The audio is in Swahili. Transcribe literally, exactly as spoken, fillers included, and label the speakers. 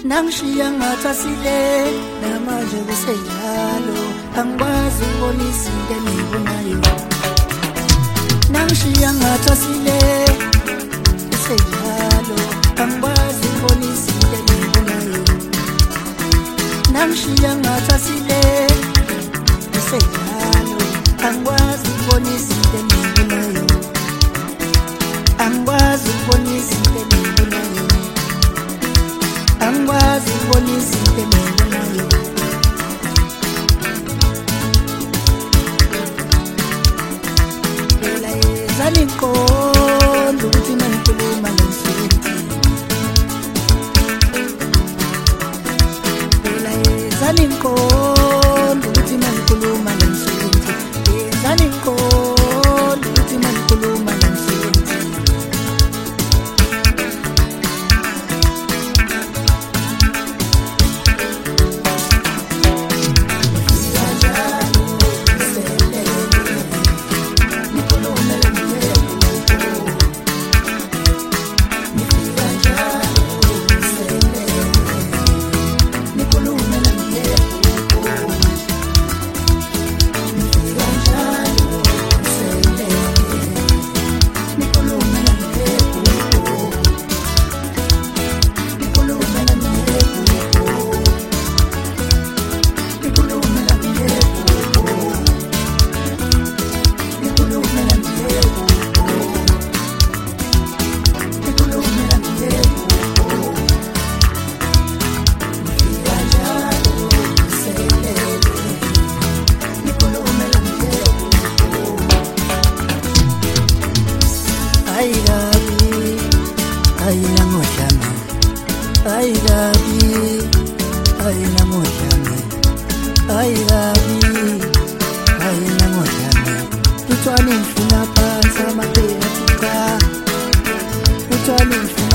Speaker 1: Nangishiya ngathwasile namanje kusenjalo angikwazi ukubona izinto engibonayo. Nangishiya ngathwasile kusenjalo angikwazi ukubona izinto engibonayo. Nangishiya ngathwasile kusenjalo angikwazi ukubona izinto engibonayo. Angikwazi ukubona izinto engibonayo. Angikwazi ukubona izinto engibonayo. Phela yezani inqondo ukuthi manikhuluma nomsebenzi. Phela yezani inqondo ukuthi manikhuluma nomsebenzi. Yezani inqondo ukuthi manikhuluma nomsebenzi. I love you, I love you, I love you, I love you, I love you, I love you. Utwani mfuna pasa mapema tika, utwani mfuna